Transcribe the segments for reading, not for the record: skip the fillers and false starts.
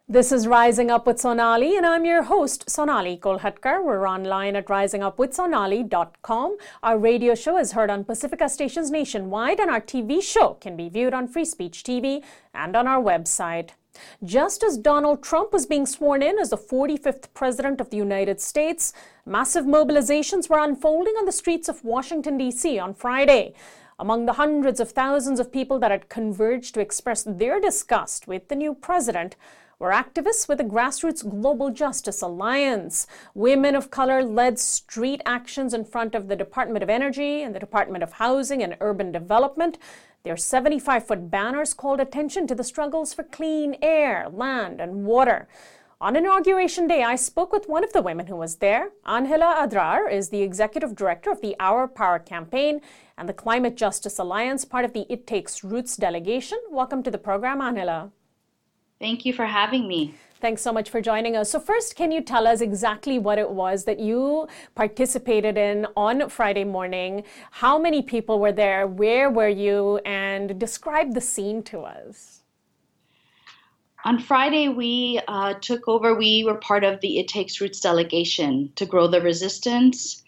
This is Rising Up with Sonali, and I'm your host, Sonali Kolhatkar. We're online at risingupwithsonali.com. Our radio show is heard on Pacifica stations nationwide, and our TV show can be viewed on Free Speech TV and on our website. Just as Donald Trump was being sworn in as the 45th President of the United States, massive mobilizations were unfolding on the streets of Washington, D.C. on Friday. Among the hundreds of thousands of people that had converged to express their disgust with the new president were activists with the Grassroots Global Justice Alliance. Women of color led street actions in front of the Department of Energy and the Department of Housing and Urban Development. Their 75-foot banners called attention to the struggles for clean air, land, and water. On Inauguration Day, I spoke with one of the women who was there. Angela Adrar is the executive director of the Our Power campaign and the Climate Justice Alliance, part of the It Takes Roots delegation. Welcome to the program, Angela. Thank you for having me. Thanks so much for joining us. So first, can you tell us exactly what it was that you participated in on Friday morning? How many people were there? Where were you? And describe the scene to us. On Friday, we took over. We were part of the It Takes Roots delegation to grow the resistance.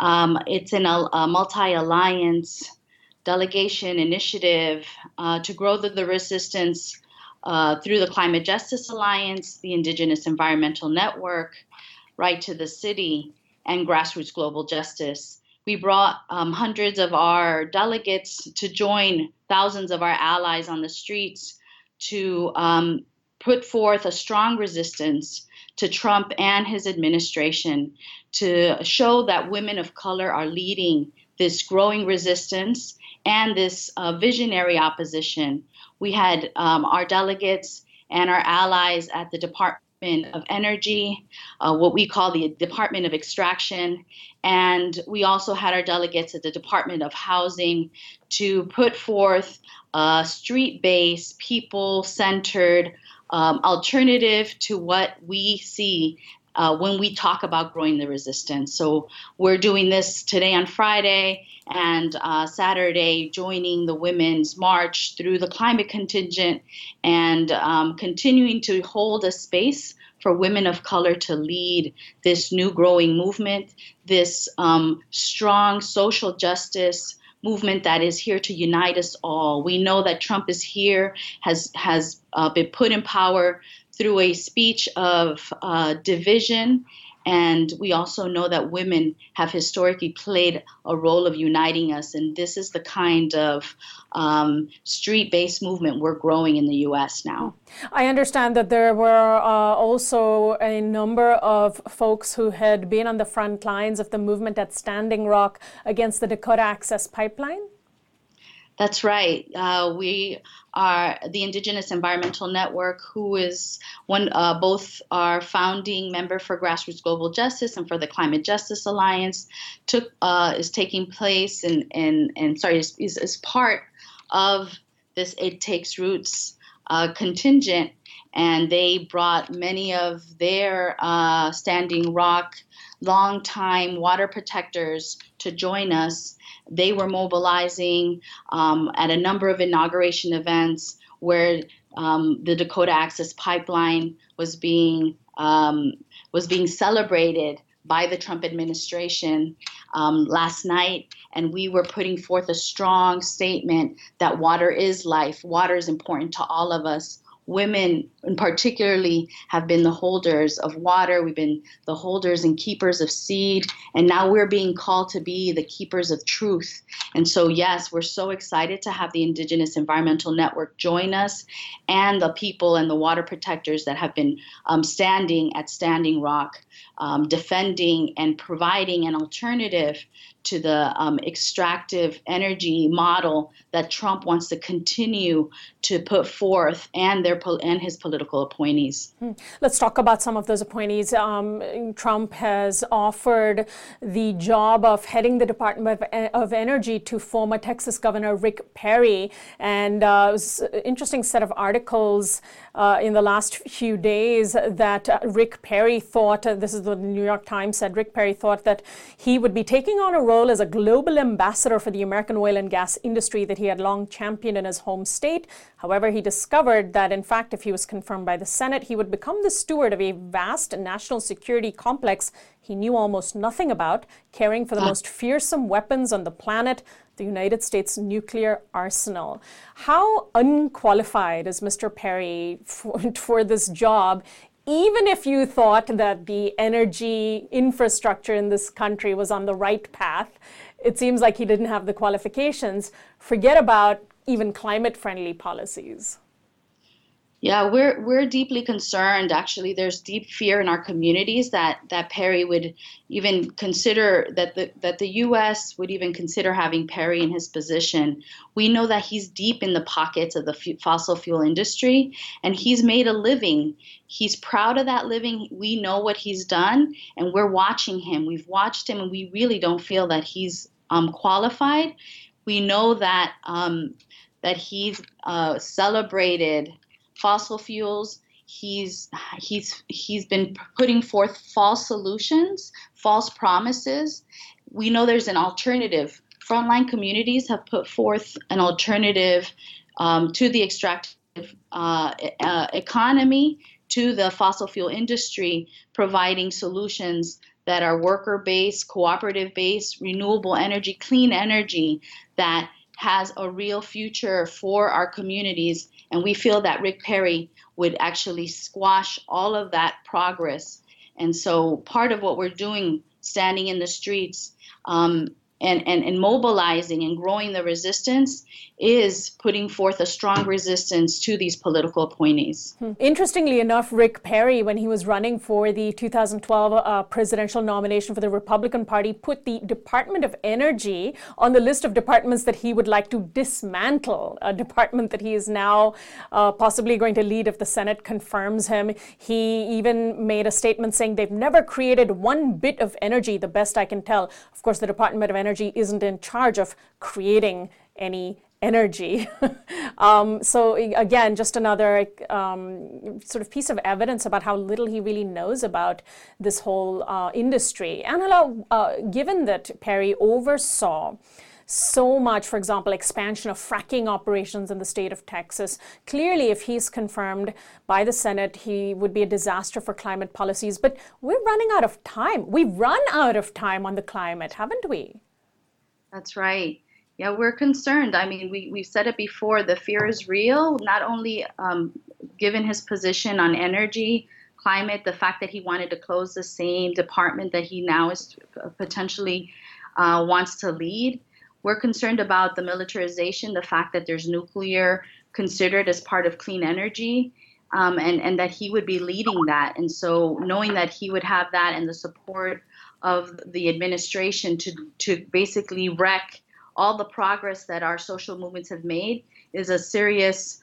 It's in a multi-alliance delegation initiative to grow the resistance through the Climate Justice Alliance, the Indigenous Environmental Network, Right to the City, and Grassroots Global Justice. We brought hundreds of our delegates to join thousands of our allies on the streets to put forth a strong resistance to Trump and his administration, to show that women of color are leading this growing resistance and this visionary opposition. We had our delegates and our allies at the Department of Energy, what we call the Department of Extraction, and we also had our delegates at the Department of Housing to put forth a street-based, people-centered alternative to what we see when we talk about growing the resistance. So we're doing this today on Friday and Saturday, joining the Women's March through the climate contingent and continuing to hold a space for women of color to lead this new growing movement, this strong social justice movement that is here to unite us all. We know that Trump is here, has been put in power through a speech of division. And we also know that women have historically played a role of uniting us. And this is the kind of street-based movement we're growing in the U.S. now. I understand that there were also a number of folks who had been on the front lines of the movement at Standing Rock against the Dakota Access Pipeline. That's right. We are the Indigenous Environmental Network, who is both our founding member for Grassroots Global Justice and for the Climate Justice Alliance, is taking place is part of this It Takes Roots contingent, and they brought many of their Standing Rock longtime water protectors to join us. They were mobilizing at a number of inauguration events where the Dakota Access Pipeline was being celebrated by the Trump administration last night, and we were putting forth a strong statement that water is life. Water is important to all of us. Women, in particularly, have been the holders of water. We've been the holders and keepers of seed, and now we're being called to be the keepers of truth. And so, yes, we're so excited to have the Indigenous Environmental Network join us, and the people and the water protectors that have been standing at Standing Rock, defending and providing an alternative to the extractive energy model that Trump wants to continue to put forth, and his political appointees. Let's talk about some of those appointees. Trump has offered the job of heading the Department of Energy to former Texas Governor Rick Perry, and it was an interesting set of articles in the last few days that Rick Perry thought the this is what the New York Times said, Rick Perry thought that he would be taking on a role as a global ambassador for the American oil and gas industry that he had long championed in his home state. However, he discovered that, in fact, if he was confirmed by the Senate, he would become the steward of a vast national security complex he knew almost nothing about, caring for the most fearsome weapons on the planet, the United States nuclear arsenal. How unqualified is Mr. Perry for this job, even if you thought that the energy infrastructure in this country was on the right path? It seems like he didn't have the qualifications. Forget about even climate-friendly policies. Yeah, we're deeply concerned. Actually, there's deep fear in our communities that Perry would even consider that the U.S. would even consider having Perry in his position. We know that he's deep in the pockets of the fossil fuel industry, and he's made a living. He's proud of that living. We know what he's done, and we're watching him. We've watched him, and we really don't feel that he's qualified. We know that that he's celebrated fossil fuels. He's been putting forth false solutions, false promises. We know there's an alternative. Frontline communities have put forth an alternative to the extractive economy, to the fossil fuel industry, providing solutions that are worker-based, cooperative-based, renewable energy, clean energy that has a real future for our communities. And we feel that Rick Perry would actually squash all of that progress. And so part of what we're doing, standing in the streets and mobilizing and growing the resistance, is putting forth a strong resistance to these political appointees. Interestingly enough, Rick Perry, when he was running for the 2012 presidential nomination for the Republican Party, put the Department of Energy on the list of departments that he would like to dismantle, a department that he is now possibly going to lead if the Senate confirms him. He even made a statement saying they've never created one bit of energy, the best I can tell. Of course, the Department of Energy isn't in charge of creating any energy. So again, just another sort of piece of evidence about how little he really knows about this whole industry. Angela, given that Perry oversaw so much, for example, expansion of fracking operations in the state of Texas, clearly if he's confirmed by the Senate, he would be a disaster for climate policies. But we're running out of time. We've run out of time on the climate, haven't we? That's right. Yeah, we're concerned. I mean, we've said it before, the fear is real, not only given his position on energy, climate, the fact that he wanted to close the same department that he now is potentially wants to lead. We're concerned about the militarization, the fact that there's nuclear considered as part of clean energy, and that he would be leading that. And so knowing that he would have that and the support of the administration to basically wreck all the progress that our social movements have made is a serious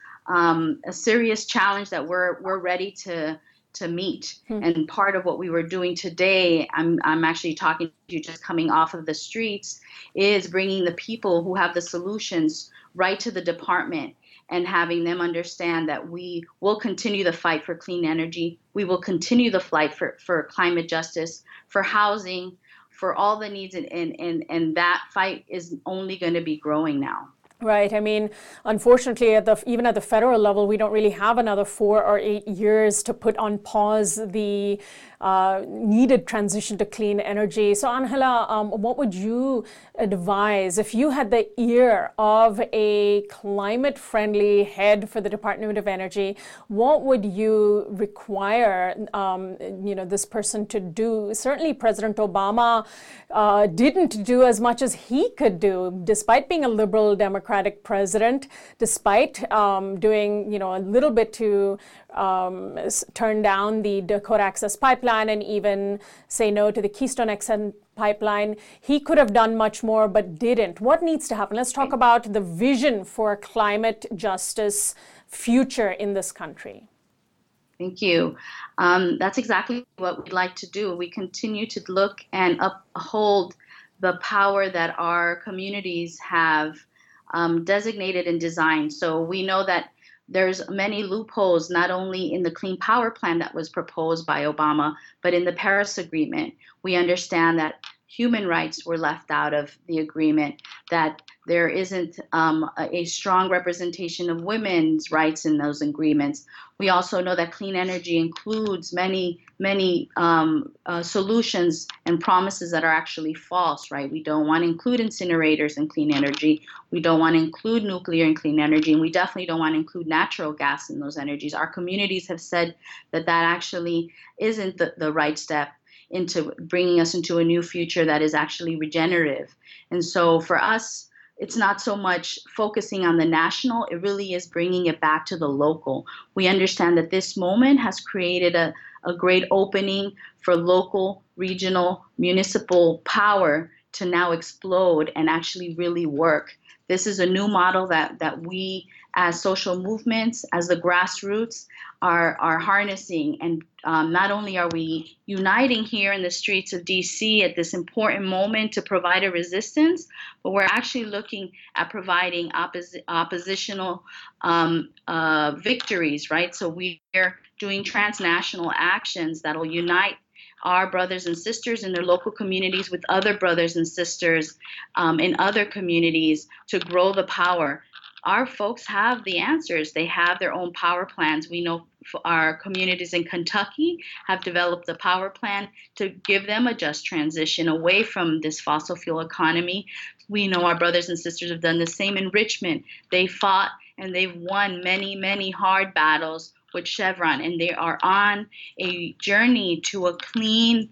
challenge that we're ready to meet. And part of what we were doing today, I'm actually talking to you just coming off of the streets, is bringing the people who have the solutions right to the department and having them understand that we will continue the fight for clean energy. We will continue the fight for climate justice, for housing, for all the needs, and that fight is only going to be growing now. Right. I mean, unfortunately, even at the federal level, we don't really have another 4 or 8 years to put on pause the needed transition to clean energy. So, Angela, what would you advise if you had the ear of a climate-friendly head for the Department of Energy? What would you require, this person to do? Certainly, President Obama didn't do as much as he could do, despite being a liberal Democratic president, despite doing, a little bit to turn down the Dakota Access Pipeline and even say no to the Keystone XL pipeline. He could have done much more, but didn't. What needs to happen? Let's talk about the vision for climate justice future in this country. Thank you. That's exactly what we'd like to do. We continue to look and uphold the power that our communities have designated and designed. So we know that there's many loopholes, not only in the Clean Power Plan that was proposed by Obama, but in the Paris Agreement. We understand that human rights were left out of the agreement, that there isn't a strong representation of women's rights in those agreements. We also know that clean energy includes many solutions and promises that are actually false, right? We don't want to include incinerators in clean energy. We don't want to include nuclear in clean energy, and we definitely don't want to include natural gas in those energies. Our communities have said that that actually isn't the right step into bringing us into a new future that is actually regenerative. And so for us, it's not so much focusing on the national, it really is bringing it back to the local. We understand that this moment has created a great opening for local, regional, municipal power to now explode and actually really work. This is a new model that we as social movements, as the grassroots, are harnessing. And not only are we uniting here in the streets of DC at this important moment to provide a resistance, but we're actually looking at providing oppositional victories, right? So we're doing transnational actions that will unite our brothers and sisters in their local communities with other brothers and sisters in other communities to grow the power. Our folks have the answers. They have their own power plans. We know our communities in Kentucky have developed a power plan to give them a just transition away from this fossil fuel economy. We know our brothers and sisters have done the same in Richmond. They fought and they've won many, many hard battles with Chevron, and they are on a journey to a clean,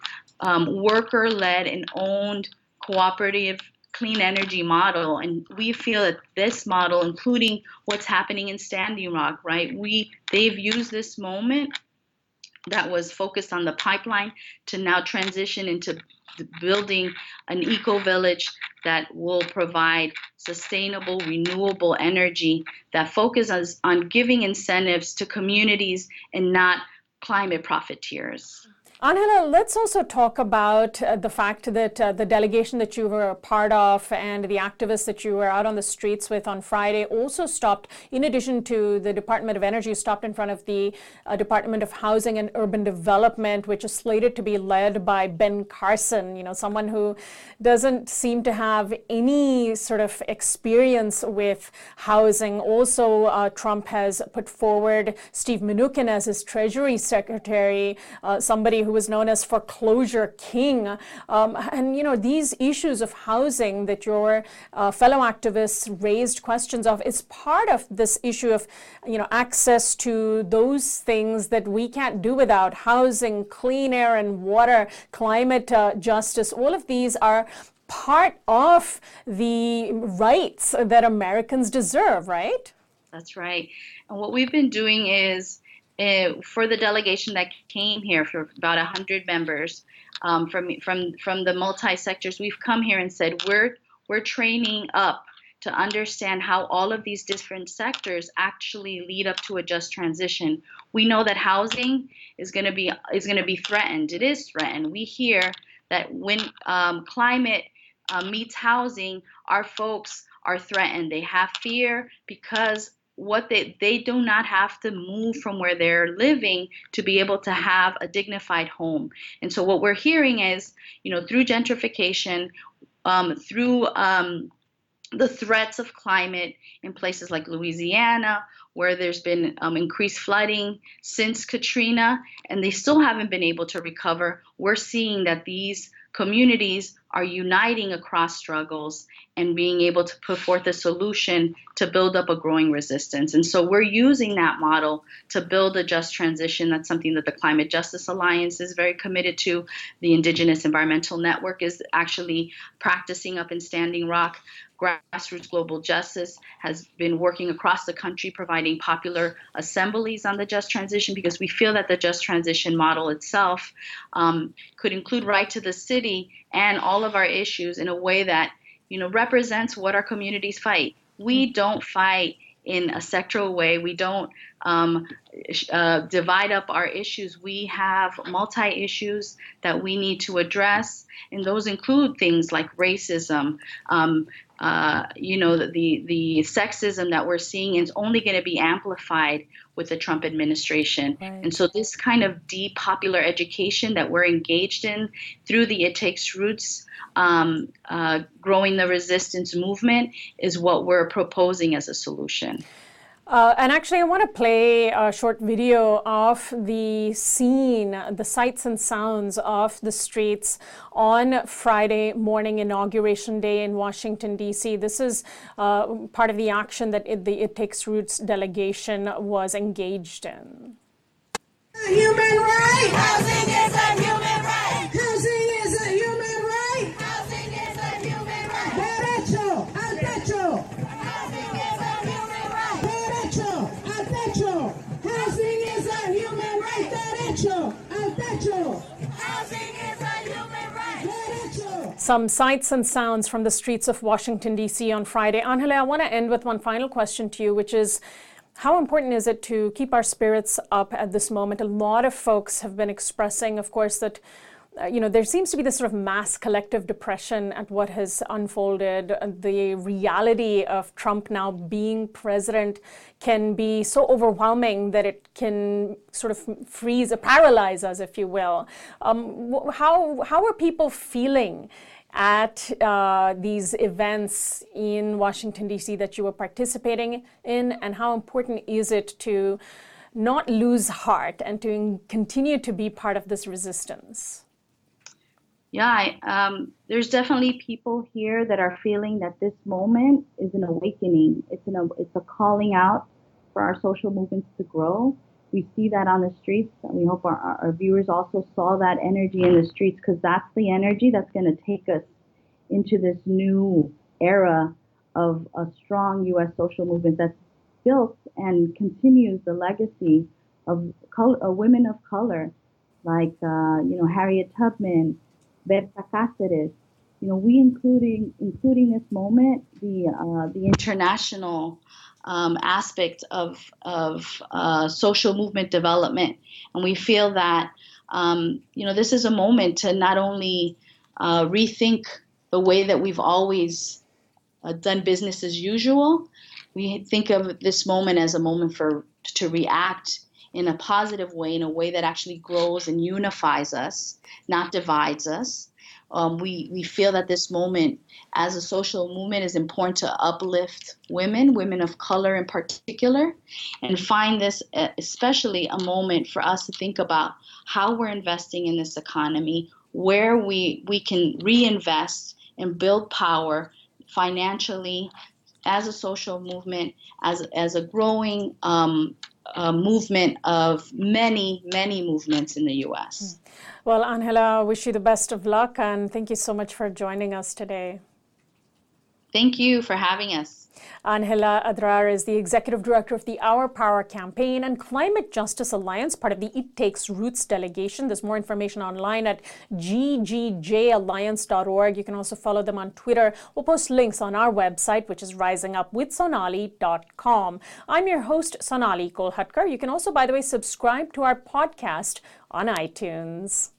worker-led and owned cooperative clean energy model. And we feel that this model, including what's happening in Standing Rock, right? They've used this moment that was focused on the pipeline to now transition into building an eco-village that will provide sustainable, renewable energy that focuses on giving incentives to communities and not climate profiteers. Angela, let's also talk about the fact that the delegation that you were a part of and the activists that you were out on the streets with on Friday also stopped, in addition to the Department of Energy, stopped in front of the Department of Housing and Urban Development, which is slated to be led by Ben Carson, someone who doesn't seem to have any sort of experience with housing. Also, Trump has put forward Steve Mnuchin as his Treasury Secretary, somebody who was known as Foreclosure King. And, these issues of housing that your fellow activists raised questions of is part of this issue of, access to those things that we can't do without: housing, clean air and water, climate justice. All of these are part of the rights that Americans deserve, right? That's right. And what we've been doing is, for the delegation that came here, for about 100 members from the multi-sectors, we've come here and said we're training up to understand how all of these different sectors actually lead up to a just transition. We know that housing is going to be threatened. It is threatened. We hear that when climate meets housing, our folks are threatened. They have fear because they do not have to move from where they're living to be able to have a dignified home. And so what we're hearing is, through gentrification, through the threats of climate in places like Louisiana, where there's been increased flooding since Katrina, and they still haven't been able to recover, we're seeing that these communities are uniting across struggles and being able to put forth a solution to build up a growing resistance. And so we're using that model to build a just transition. That's something that the Climate Justice Alliance is very committed to. The Indigenous Environmental Network is actually practicing up in Standing Rock. Grassroots Global Justice has been working across the country providing popular assemblies on the just transition, because we feel that the just transition model itself could include right to the city and all of our issues in a way that represents what our communities fight. We don't fight in a sectoral way. We don't divide up our issues. We have multi-issues that we need to address, and those include things like racism, the sexism that we're seeing is only going to be amplified with the Trump administration. Right. And so this kind of deep popular education that we're engaged in through the It Takes Roots, growing the resistance movement is what we're proposing as a solution. And actually, I want to play a short video of the scene, the sights and sounds of the streets on Friday morning, Inauguration Day in Washington, D.C. This is part of the action that the It Takes Roots delegation was engaged in. Human right. Housing is a human right. Housing is a human right. Housing is a human right. Derecho al techo. Housing is a human right. Derecho al techo. Housing is a human right. Derecho al techo. Housing is a human right. Derecho. Some sights and sounds from the streets of Washington, D.C. on Friday. Angela, I want to end with one final question to you, which is, how important is it to keep our spirits up at this moment? A lot of folks have been expressing, of course, that there seems to be this sort of mass collective depression at what has unfolded. The reality of Trump now being president can be so overwhelming that it can sort of paralyze us, if you will. How are people feeling at these events in Washington, D.C. that you were participating in, and how important is it to not lose heart and to continue to be part of this resistance? Yeah, there's definitely people here that are feeling that this moment is an awakening. It's a calling out for our social movements to grow. We see that on the streets, and we hope our viewers also saw that energy in the streets, because that's the energy that's going to take us into this new era of a strong U.S. social movement that's built and continues the legacy of women of color, like Harriet Tubman, Berta Cáceres. We including this moment the international aspect of social movement development, and we feel that this is a moment to not only rethink the way that we've always done business as usual. We think of this moment as a moment to react in a positive way, in a way that actually grows and unifies us, not divides us. We feel that this moment as a social movement is important to uplift women of color in particular, and find this especially a moment for us to think about how we're investing in this economy, where we can reinvest and build power financially as a social movement, as a growing movement of many movements in the U.S. Well, Angela, I wish you the best of luck, and thank you so much for joining us today. Thank you for having us. Angela Adrar is the Executive Director of the Our Power Campaign and Climate Justice Alliance, part of the It Takes Roots delegation. There's more information online at ggjalliance.org. You can also follow them on Twitter. We'll post links on our website, which is risingupwithsonali.com. I'm your host, Sonali Kolhatkar. You can also, by the way, subscribe to our podcast on iTunes.